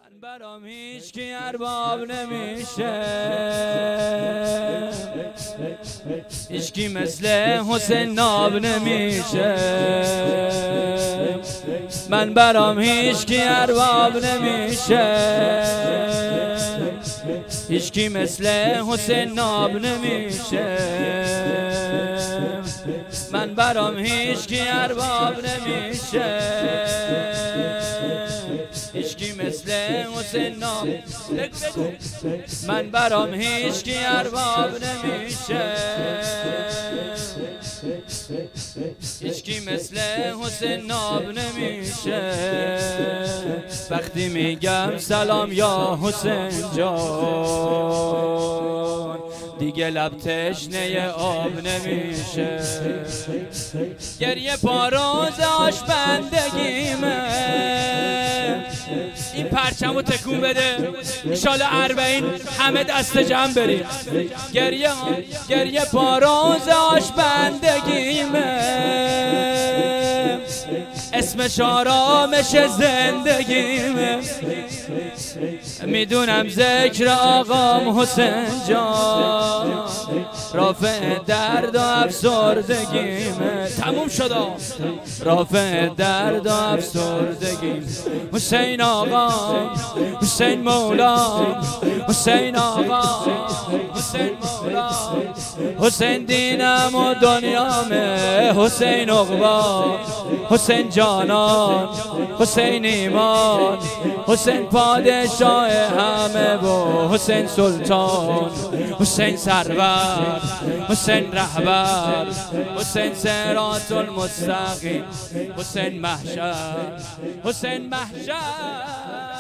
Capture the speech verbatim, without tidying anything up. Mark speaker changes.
Speaker 1: من برام هیچ کی ارباب نمیشه، هیچ کی مثل حسین ناب نمیشه. من برام هیچ کی ارباب نمیشه، هیچ کی مثل حسین ناب نمیشه. من برام هیچ کی ارباب نمیشه، هیچ کی مثل حسین ناب. من برام هیچ کی ارباب نمیشه، هیچ کی مثل حسین ناب نمیشه. وقتی میگم سلام یا حسین جان، دیگه لب تشنه آب نمیشه. گریه پاروز آش بندگیمه، این پرچمو تکون بده انشالله اربعین همه دست جمع بریم. گریه گریه پاروز آش بندگیمه، اسمش آرامش زندگیمه. میدونم ذکر آقام حسین جان رافع درد و افسردگیمه. تموم شد رافع درد و افسردگیم. حسین آقا، حسین مولا، حسین آقا، حسین مولا، حسین دینم و دنیامه. حسین عقبا، حسین جانان، حسین ایمان، حسین پادشاه همه و حسین سلطان، حسین سرور، حسین رهبر، حسین صراط المستقیم، حسین محشر، حسین محشر.